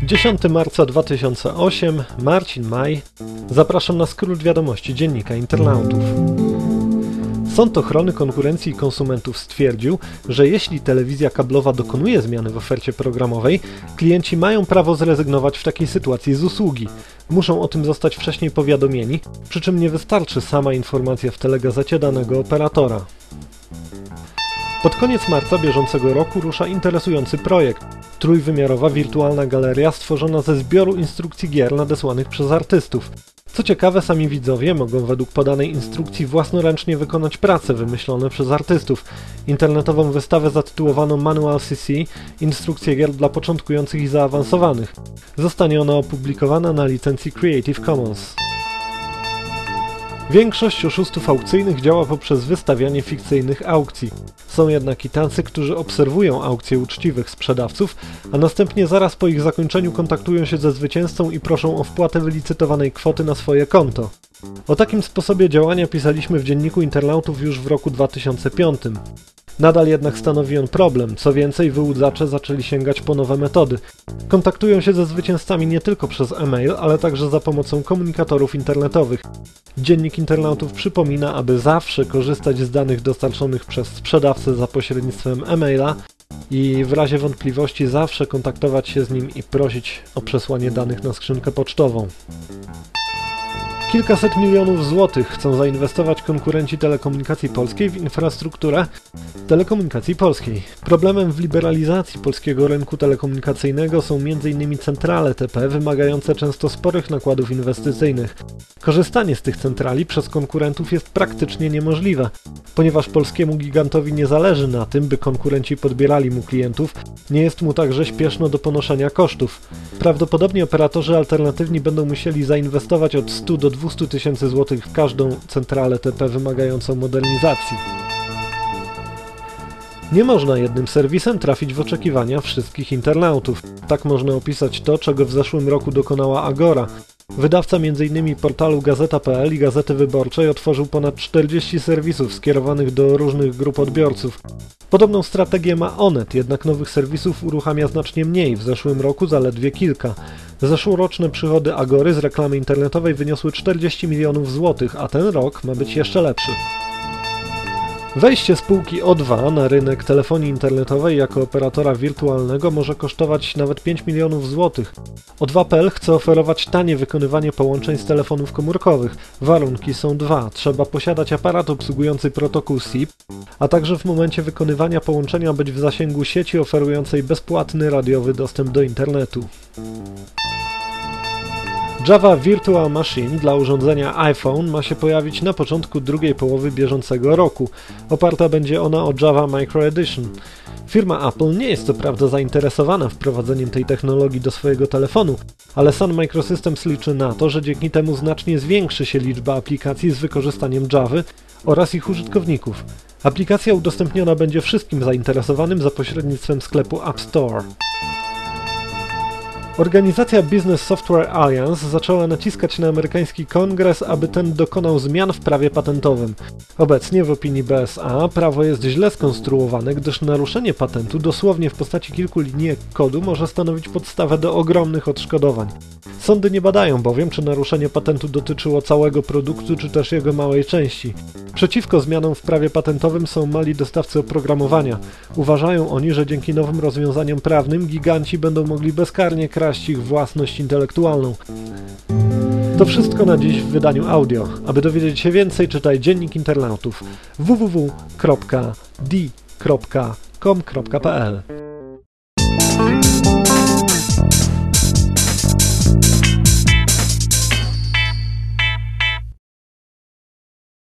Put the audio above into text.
10 marca 2008, Marcin Maj. Zapraszam na skrót wiadomości Dziennika Internautów. Sąd Ochrony Konkurencji i Konsumentów stwierdził, że jeśli telewizja kablowa dokonuje zmiany w ofercie programowej, klienci mają prawo zrezygnować w takiej sytuacji z usługi. Muszą o tym zostać wcześniej powiadomieni, przy czym nie wystarczy sama informacja w telegazecie danego operatora. Pod koniec marca bieżącego roku rusza interesujący projekt. Trójwymiarowa wirtualna galeria stworzona ze zbioru instrukcji gier nadesłanych przez artystów. Co ciekawe, sami widzowie mogą według podanej instrukcji własnoręcznie wykonać prace wymyślone przez artystów. Internetową wystawę zatytułowano Manual CC – Instrukcje gier dla początkujących i zaawansowanych. Zostanie ona opublikowana na licencji Creative Commons. Większość oszustów aukcyjnych działa poprzez wystawianie fikcyjnych aukcji. Są jednak i tacy, którzy obserwują aukcje uczciwych sprzedawców, a następnie zaraz po ich zakończeniu kontaktują się ze zwycięzcą i proszą o wpłatę wylicytowanej kwoty na swoje konto. O takim sposobie działania pisaliśmy w Dzienniku Internautów już w roku 2005. Nadal jednak stanowi on problem, co więcej wyłudzacze zaczęli sięgać po nowe metody. Kontaktują się ze zwycięzcami nie tylko przez e-mail, ale także za pomocą komunikatorów internetowych. Dziennik Internautów przypomina, aby zawsze korzystać z danych dostarczonych przez sprzedawcę za pośrednictwem e-maila i w razie wątpliwości zawsze kontaktować się z nim i prosić o przesłanie danych na skrzynkę pocztową. Kilkaset milionów złotych chcą zainwestować konkurenci Telekomunikacji Polskiej w infrastrukturę Telekomunikacji Polskiej. Problemem w liberalizacji polskiego rynku telekomunikacyjnego są m.in. centrale TP wymagające często sporych nakładów inwestycyjnych. Korzystanie z tych centrali przez konkurentów jest praktycznie niemożliwe, ponieważ polskiemu gigantowi nie zależy na tym, by konkurenci podbierali mu klientów, nie jest mu także śpieszno do ponoszenia kosztów. Prawdopodobnie operatorzy alternatywni będą musieli zainwestować od 100 do 200 tysięcy złotych w każdą centralę TP wymagającą modernizacji. Nie można jednym serwisem trafić w oczekiwania wszystkich internautów. Tak można opisać to, czego w zeszłym roku dokonała Agora. Wydawca m.in. portalu Gazeta.pl i Gazety Wyborczej otworzył ponad 40 serwisów skierowanych do różnych grup odbiorców. Podobną strategię ma Onet, jednak nowych serwisów uruchamia znacznie mniej, w zeszłym roku zaledwie kilka. Zeszłoroczne przychody Agory z reklamy internetowej wyniosły 40 milionów złotych, a ten rok ma być jeszcze lepszy. Wejście spółki O2 na rynek telefonii internetowej jako operatora wirtualnego może kosztować nawet 5 milionów złotych. O2.pl chce oferować tanie wykonywanie połączeń z telefonów komórkowych. Warunki są dwa. Trzeba posiadać aparat obsługujący protokół SIP, a także w momencie wykonywania połączenia być w zasięgu sieci oferującej bezpłatny radiowy dostęp do internetu. Java Virtual Machine dla urządzenia iPhone ma się pojawić na początku drugiej połowy bieżącego roku. Oparta będzie ona o Java Micro Edition. Firma Apple nie jest co prawda zainteresowana wprowadzeniem tej technologii do swojego telefonu, ale Sun Microsystems liczy na to, że dzięki temu znacznie zwiększy się liczba aplikacji z wykorzystaniem Javy oraz ich użytkowników. Aplikacja udostępniona będzie wszystkim zainteresowanym za pośrednictwem sklepu App Store. Organizacja Business Software Alliance zaczęła naciskać na amerykański kongres, aby ten dokonał zmian w prawie patentowym. Obecnie w opinii BSA prawo jest źle skonstruowane, gdyż naruszenie patentu dosłownie w postaci kilku linijek kodu może stanowić podstawę do ogromnych odszkodowań. Sądy nie badają bowiem, czy naruszenie patentu dotyczyło całego produktu, czy też jego małej części. Przeciwko zmianom w prawie patentowym są mali dostawcy oprogramowania. Uważają oni, że dzięki nowym rozwiązaniom prawnym giganci będą mogli bezkarnie kraść ich własność intelektualną. To wszystko na dziś w wydaniu audio. Aby dowiedzieć się więcej, czytaj Dziennik Internautów www.d.com.pl